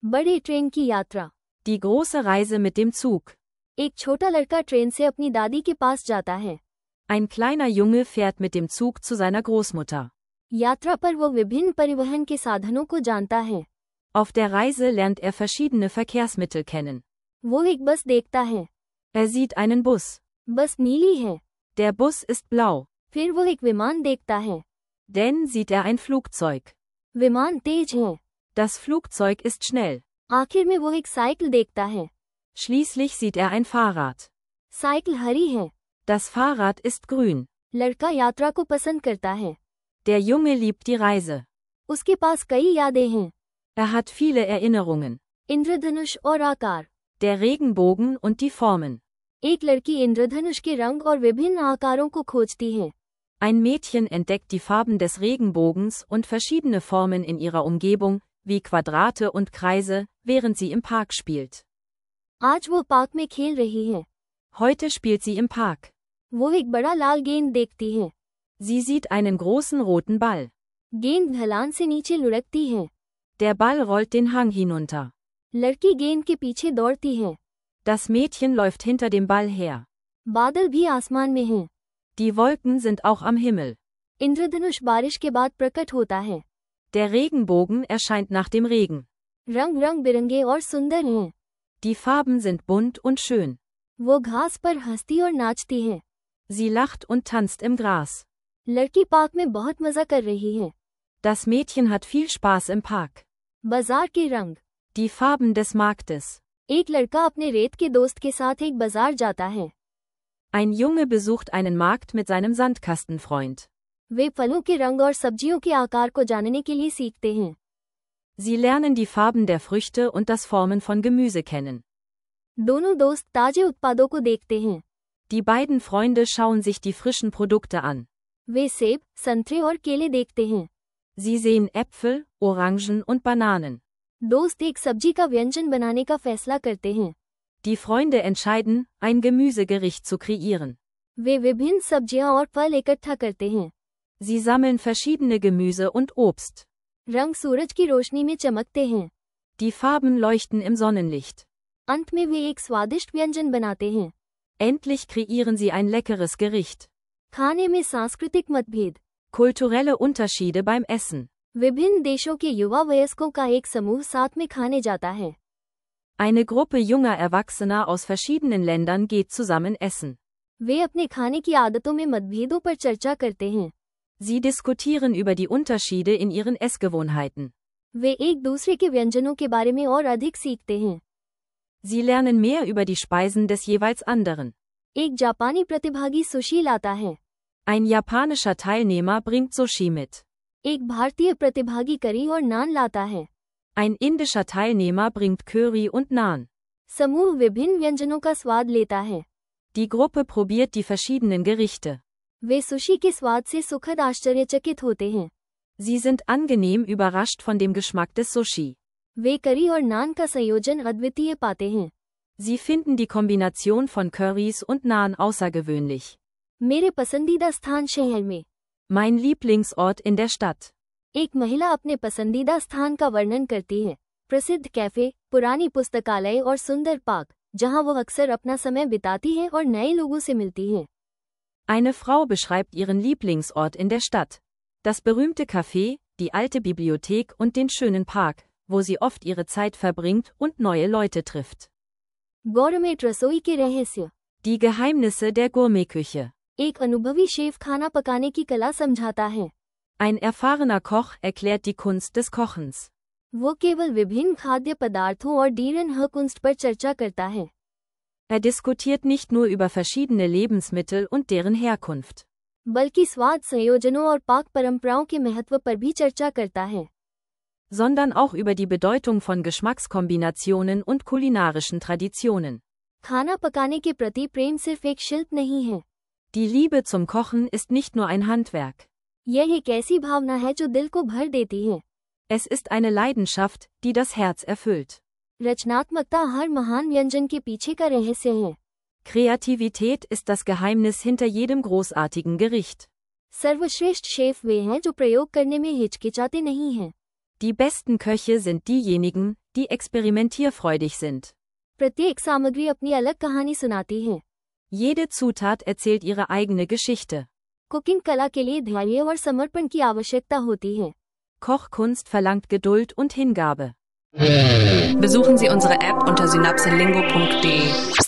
बड़ी ट्रेन की यात्रा। Die große Reise mit dem Zug. एक छोटा लड़का ट्रेन से अपनी दादी के पास जाता है। Ein kleiner Junge fährt mit dem Zug zu seiner Großmutter. यात्रा पर वो विभिन्न परिवहन के साधनों को जानता है। Auf der Reise lernt er verschiedene Verkehrsmittel kennen. वो एक बस देखता है। Er sieht einen Bus. बस नीली है। Der Bus ist blau. फिर वो एक विमान देखता है। Dann sieht er ein Flugzeug. विमान तेज है। Das Flugzeug ist schnell. आखिर में वो एक साइकिल देखता है। Schließlich sieht er ein Fahrrad. Cycle हरी है। Das Fahrrad ist grün. लड़का यात्रा को पसंद करता है। Der Junge liebt die Reise. उसके पास कई यादें हैं। Er hat viele Erinnerungen. इंद्रधनुष और आकार। Der Regenbogen und die Formen. एक लड़की इंद्रधनुष के रंग और विभिन्न आकारों को खोजती है। Ein Mädchen entdeckt die Farben des Regenbogens und verschiedene Formen in ihrer Umgebung, wie Quadrate und Kreise, während sie im Park spielt. आज वो पार्क में खेल रही है। Heute spielt sie im Park. वो एक बड़ा लाल गेंद देखती है। Sie sieht einen großen roten Ball. गेंद ढलान से नीचे लुढ़कती है। Der Ball rollt den Hang hinunter. लड़की गेंद के पीछे दौड़ती है। Das Mädchen läuft hinter dem Ball her. बादल भी आसमान में हैं। Die Wolken sind auch am Himmel. इंद्रधनुष बारिश के बाद प्रकट होता है। Der Regenbogen erscheint nach dem Regen. रंग रंग बिरंगे और सुंदर हैं। Die Farben sind bunt und schön. वो घास पर हंसती और नाचती है। Sie lacht und tanzt im Gras. लड़की पार्क में बहुत मजा कर रही है। Das Mädchen hat viel Spaß im Park. बाजार के रंग। Die Farben des Marktes. एक लड़का अपने रेत के दोस्त के साथ एक बाजार जाता है। Ein Junge besucht einen Markt mit seinem Sandkastenfreund. वे फलों के रंग और सब्जियों के आकार को जानने के लिए सीखते हैं। Sie lernen die Farben der Früchte und das Formen von Gemüse kennen. दोनों दोस्त ताजे उत्पादों को देखते हैं। Die beiden Freunde schauen sich die frischen Produkte an. वे सेब, संतरे और केले देखते हैं। Sie sehen Äpfel, Orangen und Bananen. दोस्त एक सब्जी का व्यंजन बनाने का फैसला करते हैं। Die Freunde entscheiden, ein Gemüsegericht zu kreieren. वे विभिन्न सब्जियां और फल इकट्ठा करते हैं। Sie sammeln verschiedene Gemüse und Obst. रंग सूरज की रोशनी में चमकते हैं। Die Farben leuchten im Sonnenlicht. अंत में वे एक स्वादिष्ट व्यंजन बनाते हैं। Endlich kreieren sie ein leckeres Gericht. खाने में सांस्कृतिक मतभेद। Kulturelle Unterschiede beim Essen. विभिन्न देशों के युवा वयस्कों का एक समूह साथ में खाने जाता है। Eine Gruppe junger Erwachsener aus verschiedenen Ländern geht zusammen essen. वे अपने खाने की आदतों में मतभेदों पर चर्चा करते हैं। Sie diskutieren über die Unterschiede in ihren Essgewohnheiten. वे एक दूसरे के व्यंजनों के बारे में और अधिक सीखते हैं। Sie lernen mehr über die Speisen des jeweils anderen. एक जापानी प्रतिभागी सुशी लाता है। Ein japanischer Teilnehmer bringt Sushi mit. एक भारतीय प्रतिभागी करी और नान लाता है। Ein indischer Teilnehmer bringt Curry und Naan. समूह विभिन्न व्यंजनों का स्वाद लेता है। Die Gruppe probiert die verschiedenen Gerichte. वे सुशी के स्वाद से सुखद आश्चर्यचकित होते हैं। Sie sind angenehm überrascht von dem Geschmack des Sushi. वे करी और नान का संयोजन अद्वितीय पाते हैं। Sie finden die Kombination von Currys und Naan außergewöhnlich. मेरे पसंदीदा स्थान शहर में। Mein Lieblingsort in der Stadt. एक महिला अपने पसंदीदा स्थान का वर्णन करती है। प्रसिद्ध कैफे, पुरानी पुस्तकालय और सुंदर पार्क, जहां वो अक्सर अपना समय बिताती है और नए लोगों से मिलती है। Eine Frau beschreibt ihren Lieblingsort in der Stadt. Das berühmte Café, die alte Bibliothek und den schönen Park, wo sie oft ihre Zeit verbringt und neue Leute trifft. Gourmet रसोई के रहस्य। Die Geheimnisse der Gourmetküche. एक अनुभवी शेफ खाना पकाने की कला समझाता है। Ein erfahrener Koch erklärt die Kunst des Kochens. वो केवल विभिन्न खाद्य पदार्थों और डीरन हकुंस्ट पर चर्चा करता है। Er diskutiert nicht nur über verschiedene Lebensmittel und deren Herkunft. बल्कि स्वाद संयोजनों और पाक परंपराओं के महत्व पर भी चर्चा करता है। Sondern auch über die Bedeutung von Geschmackskombinationen und kulinarischen Traditionen. खाना पकाने के प्रति प्रेम सिर्फ एक शिल्प नहीं है। Die Liebe zum Kochen ist nicht nur ein Handwerk. यह एक ऐसी भावना है जो दिल को भर देती है। Es ist eine Leidenschaft, die das Herz erfüllt. रचनात्मकता हर महान व्यंजन के पीछे का रहस्य है। Kreativität ist das Geheimnis hinter jedem großartigen Gericht. सर्वश्रेष्ठ शेफ वे हैं जो प्रयोग करने में हिचकिचाते नहीं हैं। Die besten Köche sind diejenigen, die experimentierfreudig sind. प्रत्येक सामग्री अपनी अलग कहानी सुनाती है। Jede Zutat erzählt ihre eigene Geschichte. Cooking कला के लिए धैर्य और समर्पण की आवश्यकता होती है। Kochkunst verlangt Geduld und Hingabe. Besuchen Sie unsere App unter synapselingo.de.